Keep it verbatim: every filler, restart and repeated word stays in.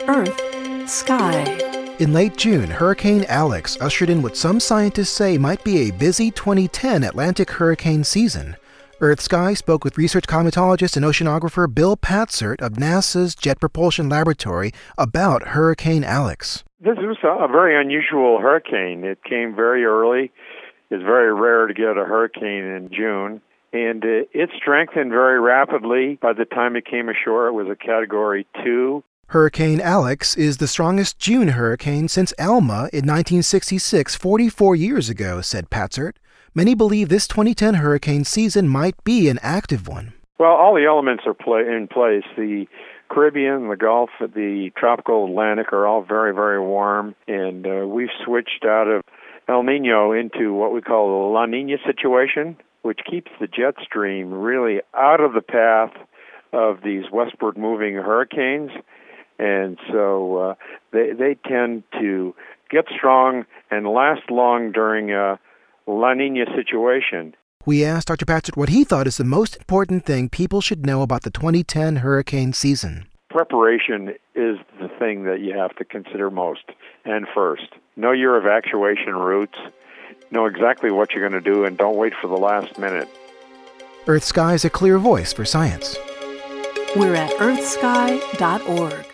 Earth, Sky. In late June, Hurricane Alex ushered in what some scientists say might be a busy twenty ten Atlantic hurricane season. Earth Sky spoke with research climatologist and oceanographer Bill Patzert of NASA's Jet Propulsion Laboratory about Hurricane Alex. This was a very unusual hurricane. It came very early. It's very rare to get a hurricane in June. And it strengthened very rapidly. By the time it came ashore, it was a Category two. Hurricane Alex is the strongest June hurricane since Alma in nineteen sixty-six, forty-four years ago, said Patzert. Many believe this twenty ten hurricane season might be an active one. Well, all the elements are play- in place. The Caribbean, the Gulf, the tropical Atlantic are all very, very warm. And uh, we've switched out of El Nino into what we call the La Nina situation, which keeps the jet stream really out of the path of these westward moving hurricanes. And so uh, they they tend to get strong and last long during a La Nina situation. We asked Doctor Patzert what he thought is the most important thing people should know about the twenty ten hurricane season. Preparation is the thing that you have to consider most and first. Know your evacuation routes. Know exactly what you're going to do, and don't wait for the last minute. Earth Sky is a clear voice for science. We're at earth sky dot org.